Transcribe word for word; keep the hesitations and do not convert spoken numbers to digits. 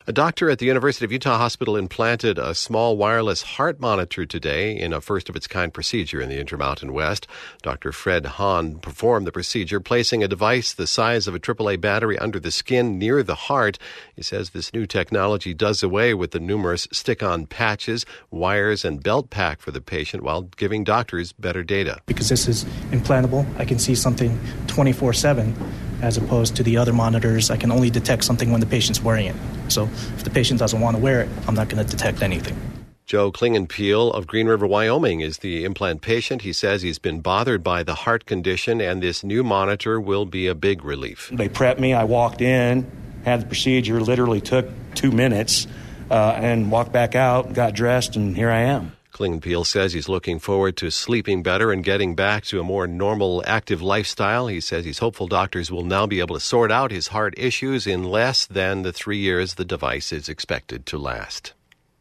A doctor at the University of Utah Hospital implanted a small wireless heart monitor today in a first-of-its-kind procedure in the Intermountain West. Doctor Fred Hahn performed the procedure, placing a device the size of a triple A battery under the skin near the heart. He says this new technology does away with the numerous stick-on patches, wires, and belt pack for the patient while giving doctors better data. Because this is implantable, I can see something twenty-four seven. As opposed to the other monitors, I can only detect something when the patient's wearing it. So if the patient doesn't want to wear it, I'm not going to detect anything. Joe Klingenpeel of Green River, Wyoming is the implant patient. He says he's been bothered by the heart condition, and this new monitor will be a big relief. They prepped me. I walked in, had the procedure, literally took two minutes, uh, and walked back out, got dressed, and here I am. Klingenpeel says he's looking forward to sleeping better and getting back to a more normal, active lifestyle. He says he's hopeful doctors will now be able to sort out his heart issues in less than the three years the device is expected to last.